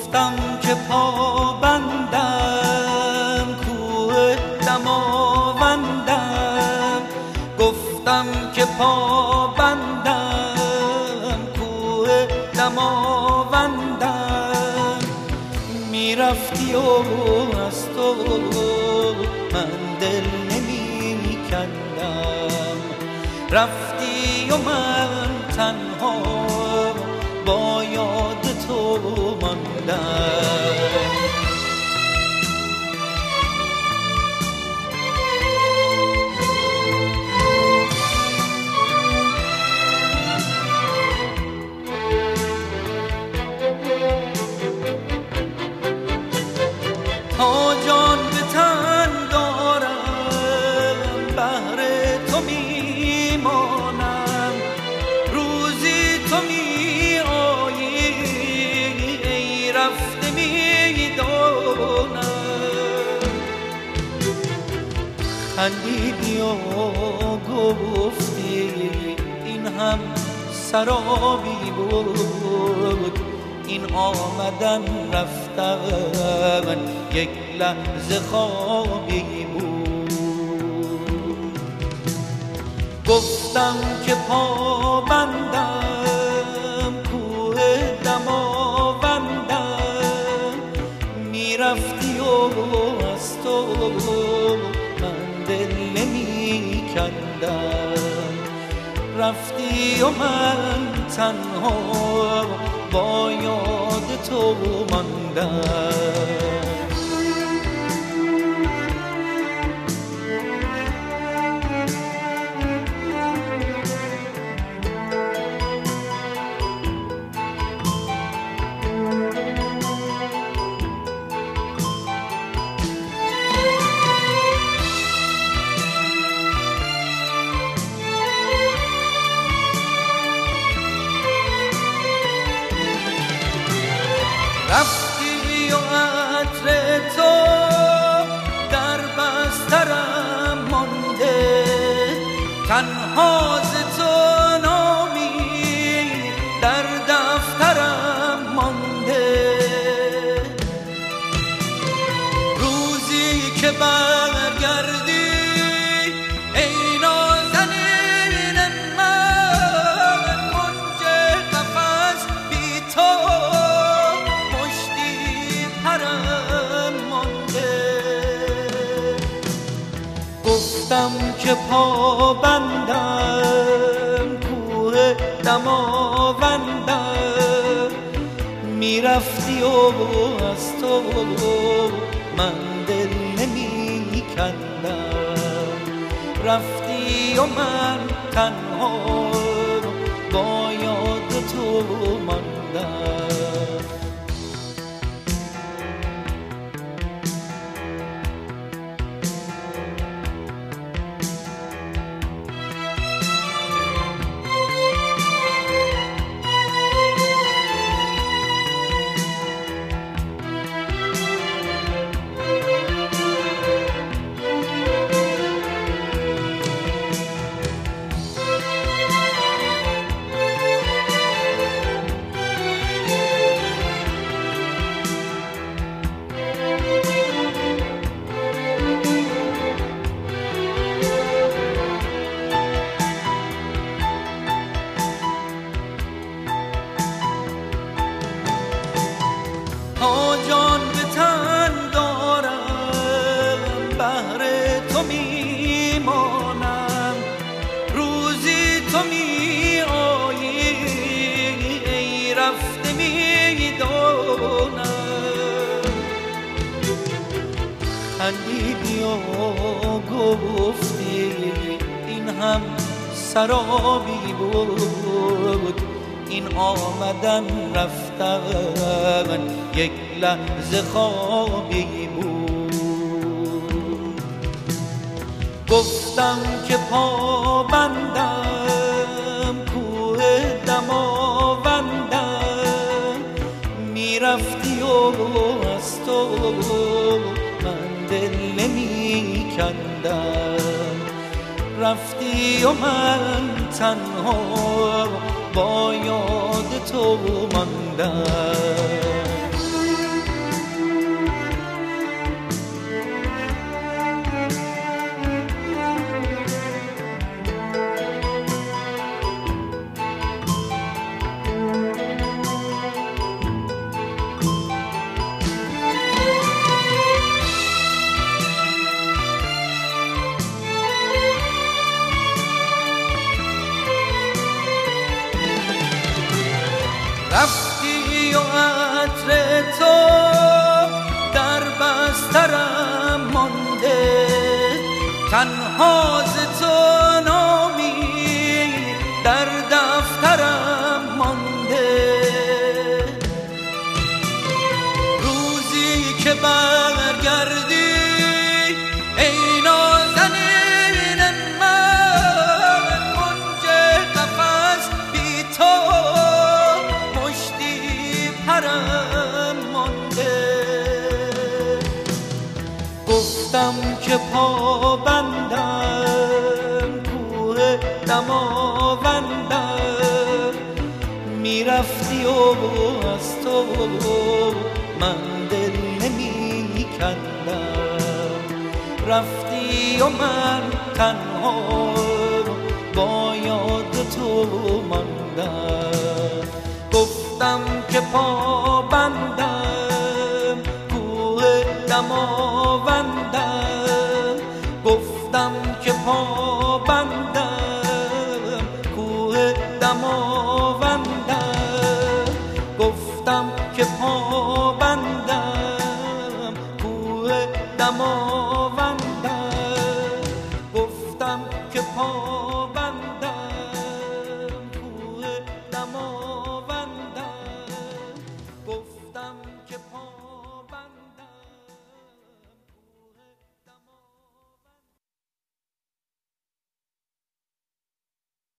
گفتم که پابندم کوه دماوندم، گفتم که پابندم کوه دماوندم، میرفتی و از تو من دل نمی کندم، رفتی و من تنها با یاد تو ماندم. تا جان به تن دارم بهر تو میمانم، روزی تو می آیی ای رفته میدانم، خندیدی و گفتی این هم سرابی بود، این آمدن رفتن یک لحظه خوابی بود. گفتم که پابندم کوه دماوندم، میرفتی و از تو من دل نمی کندم، رفتی و من تنها با یاد تو ماندم. رفتی و عطر تو در بسترم مانده، تنها ز تو نامی در دفترم مانده، روزی که برگردی ای نازنین من، کنج قفس بی تو گفتم که پابندم کوه دماوندم، میرفتی و از تو من دل نمی کندم، رفتی و من تنها با یاد تو ماندم. تا جان به تن دارم بهر تو میمانم، روزی تو می آیی ای رفته میدانم، خندیدی و گفتی این هم سرابی بود، این آمدن رفتن یک لحظه خوابی بود. گفتم که پابندم کوه دماوندم، میرفتی و از تو من دل نمی کندم، رفتی و من تنها با یاد تو ماندم. تنها ز تو نامی در دفترم مانده. روزی که برگردی ای نازنین من، کنج قفس بی تو مشتی پرم مانده. گفتم که پابندم کوه دماوندم، میرفتی و از تو من دل نمی کندم. رفتی و من تنها با یاد تو ماندم. گفتم که پابندم کوه دماوندم، گفتم که پابندم کوه دماوندم، گفتم که پابندم کوه دماوندم، گفتم که